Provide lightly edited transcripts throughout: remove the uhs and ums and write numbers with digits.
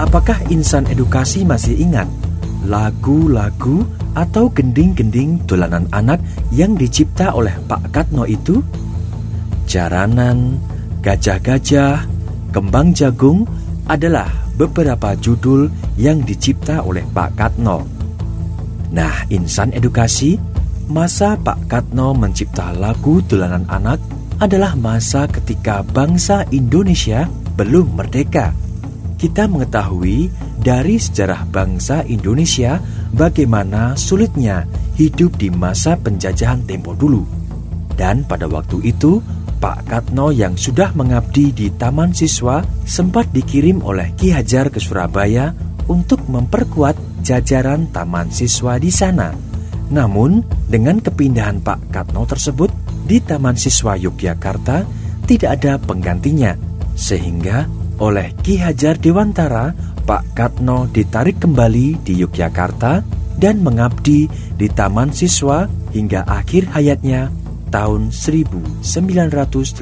Apakah insan edukasi masih ingat lagu-lagu atau gending-gending dolanan anak yang dicipta oleh Pak Katno itu? Jaranan, Gajah-gajah, Kembang Jagung adalah beberapa judul yang dicipta oleh Pak Katno. Nah, insan edukasi, masa Pak Katno mencipta lagu dolanan anak adalah masa ketika bangsa Indonesia belum merdeka. Kita mengetahui dari sejarah bangsa Indonesia bagaimana sulitnya hidup di masa penjajahan tempo dulu. Dan pada waktu itu, Pak Katno yang sudah mengabdi di Taman Siswa sempat dikirim oleh Ki Hajar ke Surabaya untuk memperkuat jajaran Taman Siswa di sana. Namun, dengan kepindahan Pak Katno tersebut di Taman Siswa Yogyakarta tidak ada penggantinya, sehingga oleh Ki Hajar Dewantara, Pak Katno ditarik kembali di Yogyakarta dan mengabdi di Taman Siswa hingga akhir hayatnya tahun 1984.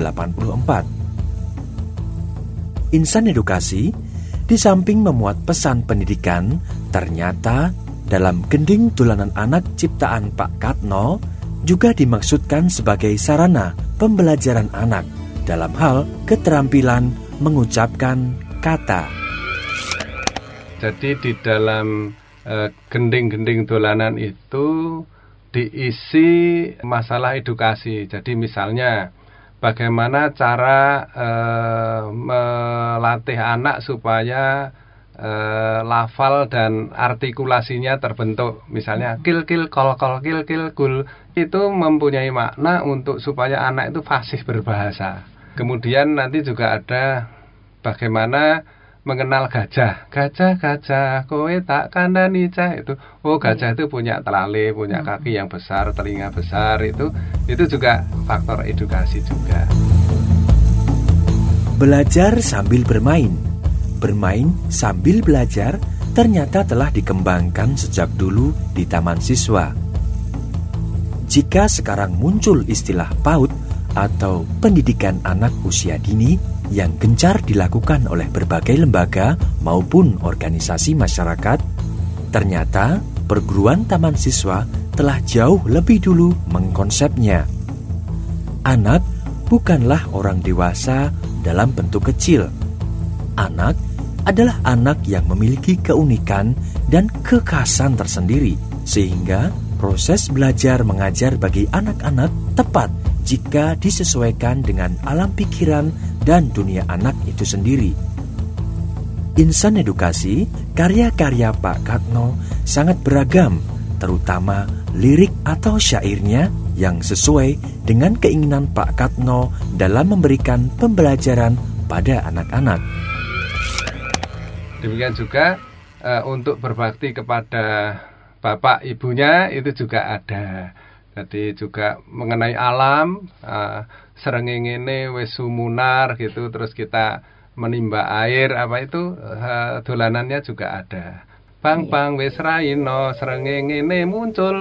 Insan edukasi, di samping memuat pesan pendidikan, ternyata dalam gending dolanan anak ciptaan Pak Katno juga dimaksudkan sebagai sarana pembelajaran anak dalam hal keterampilan mengucapkan kata. Jadi di dalam gending-gending dolanan itu diisi masalah edukasi. Jadi misalnya bagaimana cara melatih anak supaya lafal dan artikulasinya terbentuk. Misalnya kil kil kol kol kil kil kul, itu mempunyai makna untuk supaya anak itu fasih berbahasa. Kemudian nanti juga ada bagaimana mengenal gajah. Gajah, kowe tak kandani cah. Itu, oh gajah itu punya telale, punya kaki yang besar, telinga besar. Itu juga faktor edukasi juga. Belajar sambil bermain. Bermain sambil belajar ternyata telah dikembangkan sejak dulu di Taman Siswa. Jika sekarang muncul istilah PAUD atau pendidikan anak usia dini yang gencar dilakukan oleh berbagai lembaga maupun organisasi masyarakat, ternyata perguruan Taman Siswa telah jauh lebih dulu mengkonsepnya. Anak bukanlah orang dewasa dalam bentuk kecil. Anak adalah anak yang memiliki keunikan dan kekhasan tersendiri, sehingga proses belajar mengajar bagi anak-anak tepat jika disesuaikan dengan alam pikiran dan dunia anak itu sendiri. Insan edukasi, karya-karya Pak Katno sangat beragam, terutama lirik atau syairnya yang sesuai dengan keinginan Pak Katno dalam memberikan pembelajaran pada anak-anak. Demikian juga untuk berbakti kepada bapak ibunya itu juga ada. Jadi juga mengenai alam, srengenge wis sumunar gitu, terus kita menimba air, apa itu dolanannya juga ada. Bang wis raino srengenge muncul.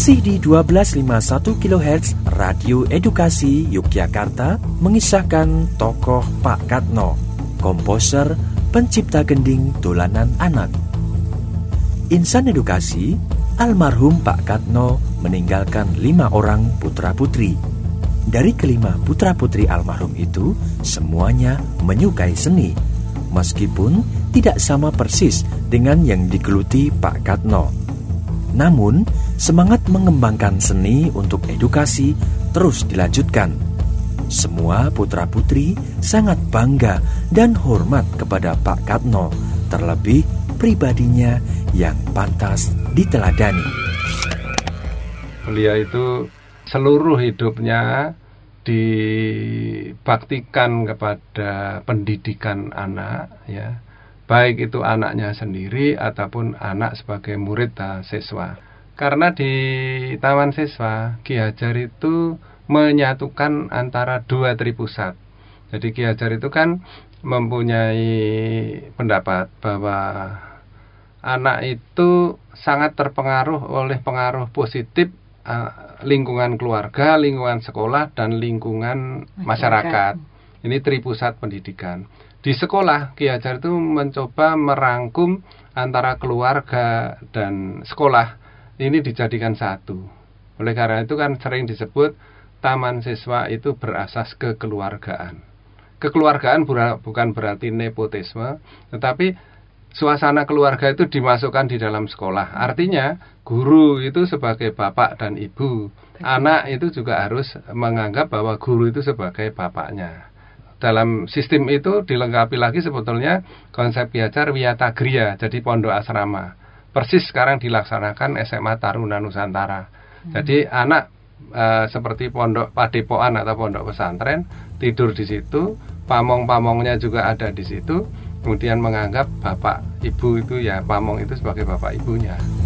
Masih di 1251 kHz Radio Edukasi Yogyakarta mengisahkan tokoh Pak Katno, komposer, pencipta gending dolanan anak. Insan edukasi, almarhum Pak Katno meninggalkan 5 orang putra-putri. Dari kelima putra-putri almarhum itu, semuanya menyukai seni, meskipun tidak sama persis dengan yang digeluti Pak Katno. Namun, semangat mengembangkan seni untuk edukasi terus dilanjutkan. Semua putra-putri sangat bangga dan hormat kepada Pak Katno, terlebih pribadinya yang pantas diteladani. Beliau itu seluruh hidupnya dibaktikan kepada pendidikan anak, ya. Baik itu anaknya sendiri ataupun anak sebagai murid siswa. Karena di Taman Siswa, Ki Hajar itu menyatukan antara 2 tripusat. Jadi Ki Hajar itu kan mempunyai pendapat bahwa anak itu sangat terpengaruh oleh pengaruh positif lingkungan keluarga, lingkungan sekolah, dan lingkungan masyarakat. Ini tripusat pendidikan. Di sekolah, Ki Hajar itu mencoba merangkum antara keluarga dan sekolah. Ini dijadikan satu. Oleh karena itu kan sering disebut Taman Siswa itu berasas kekeluargaan. Kekeluargaan bukan berarti nepotisme, tetapi suasana keluarga itu dimasukkan di dalam sekolah. Artinya guru itu sebagai bapak dan ibu. Anak itu juga harus menganggap bahwa guru itu sebagai bapaknya. Dalam sistem itu dilengkapi lagi sebetulnya konsep Ki Hajar Wiyatagriya, jadi pondok asrama. Persis sekarang dilaksanakan SMA Taruna Nusantara. Jadi anak seperti pondok padepokan atau pondok pesantren tidur di situ, pamong-pamongnya juga ada di situ. Kemudian menganggap bapak ibu itu ya pamong itu sebagai bapak ibunya.